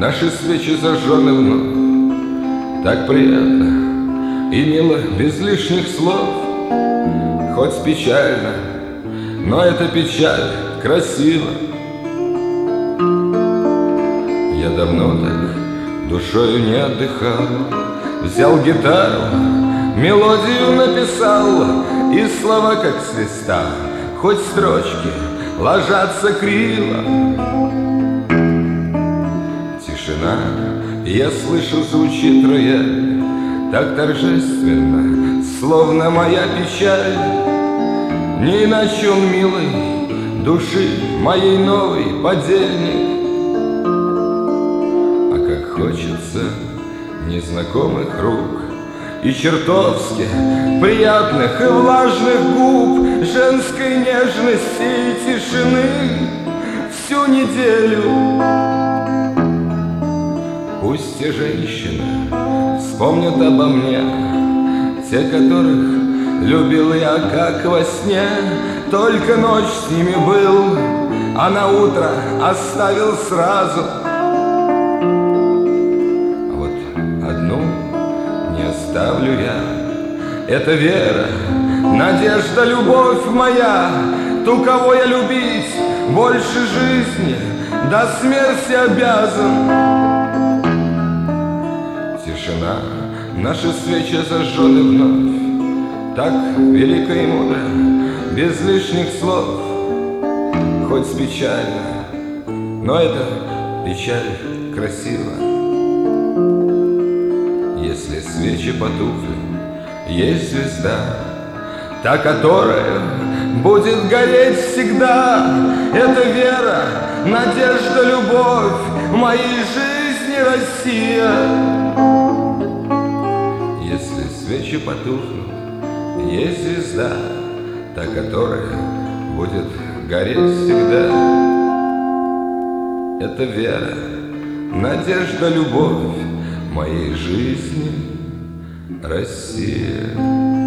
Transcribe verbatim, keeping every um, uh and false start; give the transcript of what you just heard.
Наши свечи зажжены вновь. Так приятно и мило, без лишних слов. Хоть печально, но эта печаль красива. Я давно так душою не отдыхал. Взял гитару, мелодию написал, и слова как с листа, хоть строчки ложатся криво. Тишина, я слышу, звучит рояль, так торжественно, словно моя печаль. Не иначе он, милый, души моей новый подельник. А как хочется незнакомых рук и чертовски приятных и влажных губ, женской нежности и тишины всю неделю. Пусть и женщины вспомнят обо мне, те, которых любил я, как во сне. Только ночь с ними был, а на утро оставил сразу. А вот одну не оставлю я. Это вера, надежда, любовь моя, ту, кого я любить больше жизни до смерти обязан. Тишина, наши свечи зажжены вновь. Так велико и мудро, без лишних слов. Хоть печально, но эта печаль красива. Если свечи потухли, есть звезда, та, которая будет гореть всегда. Это вера, надежда, любовь моей жизни, Россия. Если свечи потухнут, есть звезда, та, которая будет гореть всегда. Это вера, надежда, любовь моей жизни, Россия.